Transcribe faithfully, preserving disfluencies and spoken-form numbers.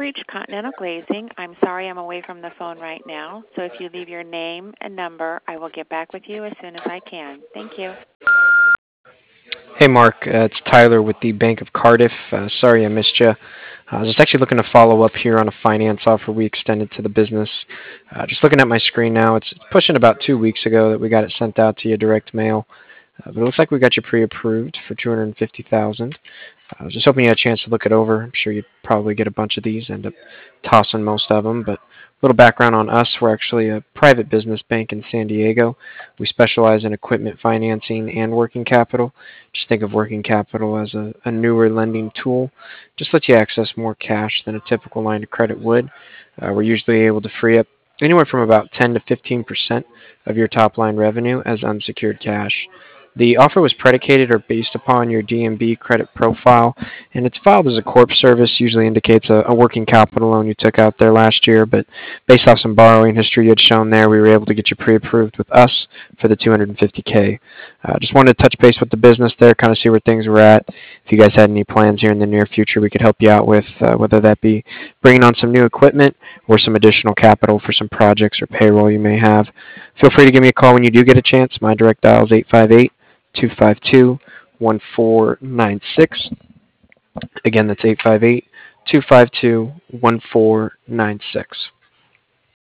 reached Continental Glazing. I'm sorry I'm away from the phone right now, so if you leave your name and number, I will get back with you as soon as I can. Thank you. Hey, Mark. Uh, it's Tyler with the Bank of Cardiff. Uh, sorry I missed you. I was just actually looking to follow up here on a finance offer we extended to the business. Uh, just looking at my screen now, it's pushing about two weeks ago that we got it sent out to you direct mail. Uh, but it looks like we got you pre-approved for two hundred fifty thousand dollars. I was just hoping you had a chance to look it over. I'm sure you'd probably get a bunch of these, end up tossing most of them. But a little background on us: we're actually a private business bank in San Diego. We specialize in equipment financing and working capital. Just think of working capital as a, a newer lending tool. Just lets you access more cash than a typical line of credit would. Uh, we're usually able to free up anywhere from about ten to fifteen percent of your top line revenue as unsecured cash. The offer was predicated or based upon your D N B credit profile, and it's filed as a corp service. Usually indicates a, a working capital loan you took out there last year, but based off some borrowing history you had shown there, we were able to get you pre-approved with us for the two hundred fifty K. Uh, just wanted to touch base with the business there, kind of see where things were at. If you guys had any plans here in the near future we could help you out with, uh, whether that be bringing on some new equipment or some additional capital for some projects or payroll you may have. Feel free to give me a call when you do get a chance. My direct dial is eight five eight, two five two, one four nine six. Again, that's eight five eight, two five two, one four nine six.